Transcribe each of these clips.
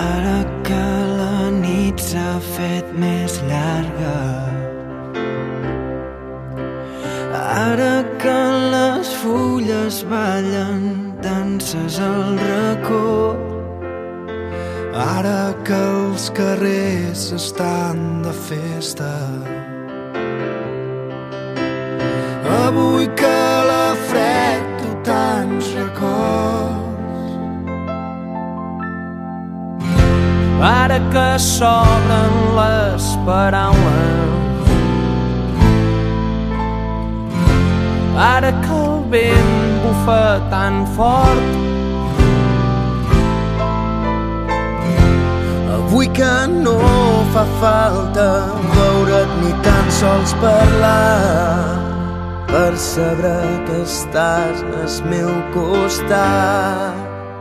Ara que la nit s'ha fet més llarga, ara que les fulles ballen danses al racó, ara que els carrers estan de festa, avui que la fred tu tants records, ara que s'obren les paraules, ara que el vent bufa tan fort, avui que no fa falta veure't ni tan sols parlar per saber que estàs al meu costat.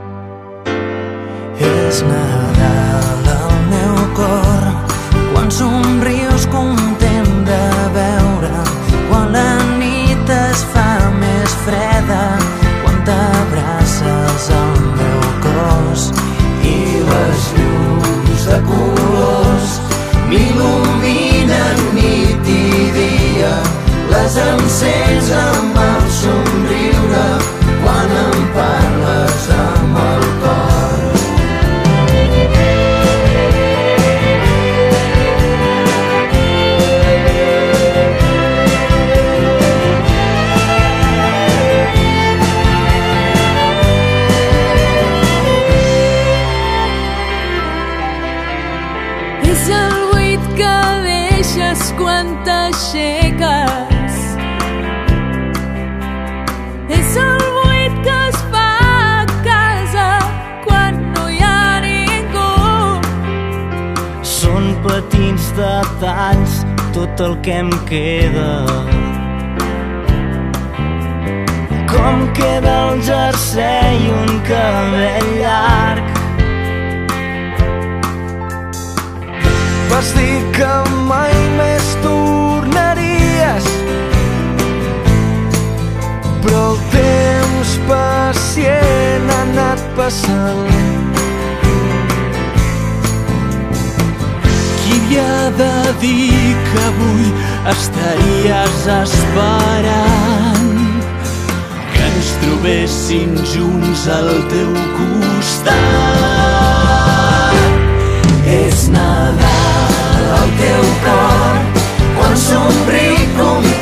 És Nadal al meu cor, quan somrius content de veure, quan la nit es fa més freda, quan t'abraces al meu cos i les llums de colors m'il·luminen nit i dia, les encens amb el somriure quan em parles amb el cor. És el buit que deixes quan t'aixeques, és el buit que es fa a casa quan no hi ha ningú. Són petits detalls tot el que em queda, com queda el jersei i un cabell llarg. Vas dir que mai més tornaries, però el temps pacient ha anat passant. Qui havia de dir que avui estaries esperant que ens trobéssim junts al teu costat? És Nadal al teu cor, quan somric content